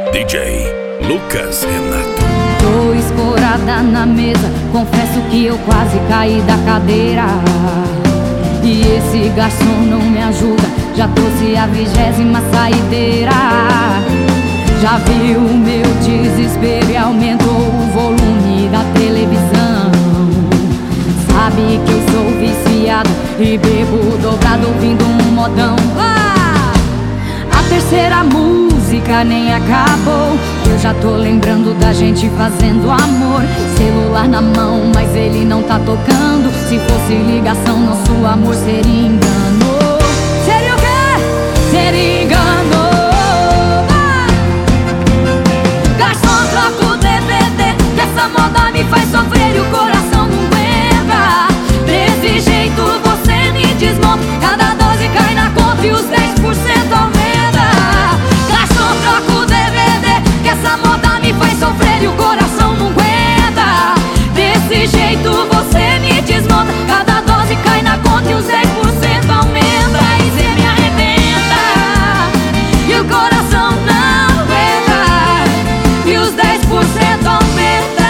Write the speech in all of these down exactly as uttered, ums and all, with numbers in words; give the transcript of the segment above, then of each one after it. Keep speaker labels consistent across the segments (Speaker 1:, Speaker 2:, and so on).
Speaker 1: D J Lucas Renato.
Speaker 2: Tô escorada na mesa, confesso que eu quase caí da cadeira. E esse garçom não me ajuda, já trouxe a vigésima saideira. Já viu o meu desespero e aumentou o volume da televisão. Sabe que eu sou viciado e bebo dobrado ouvindo um modão. Ah! A terceira música nem acabou, eu já tô lembrando da gente fazendo amor. Celular na mão, mas ele não tá tocando. Se fosse ligação, nosso amor seria engano. Seria o quê? Seria engano. Ah! Garçom, troca o D V D, que essa moda me faz sofrer e o coração não aguenta. Desse jeito você me desmonta, cada dose cai na conta e os dez por cento aumenta. Garçom, troca o D V D, que essa moda me faz sofrer e o coração não aguenta. Desse jeito você me desmonta, cada dose cai na conta e os dez por cento aumenta. E cê me arrebenta e o coração não aguenta, e os dez por cento aumenta.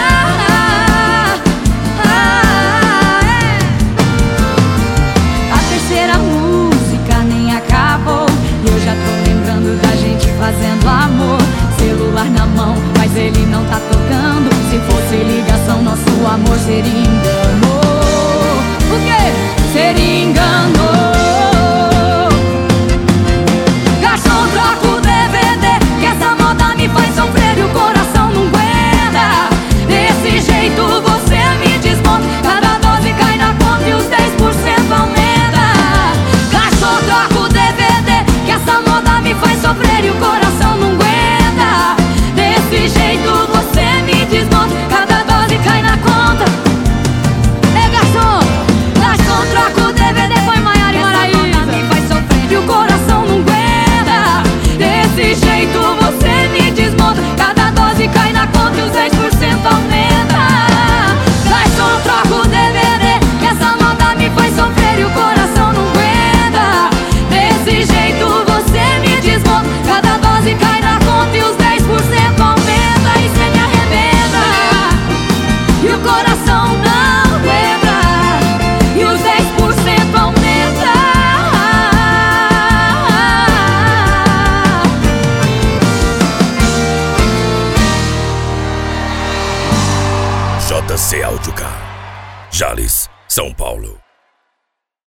Speaker 2: Ah, é. A terceira música nem acabou, eu já tô lembrando da gente fazendo amor. Celular na mão, mas ele não tá tocando. Se fosse ligação, nosso amor seria engano. O quê? Seria engano. Garçom, troca o D V D, que essa moda me faz sofrer e o coração não aguenta. Desse jeito você me desmonta, cada dose cai na conta e os dez por cento aumenta. Garçom, troca o D V D, que essa moda me faz sofrer e o coração não aguenta. Desse jeito você me desmonta, cada dose cai na conta. Ei, garçom, garçom, troca o D V D, põe Maiara e Maraísa. Essa moda me faz sofrer e o coração não aguenta. Desse jeito você me desmonta, cada dose cai na conta e os dez por cento aumenta. Garçom, troca o D V D, que essa moda me faz sofrer e o coração não aguenta. Desse jeito você me desmonta, cada dose cai na conta e os dez por cento aumenta. E cê me arrebenta e o coração não aguenta, e os dez por cento aumenta.
Speaker 1: J C Áudio K, Jales, São Paulo.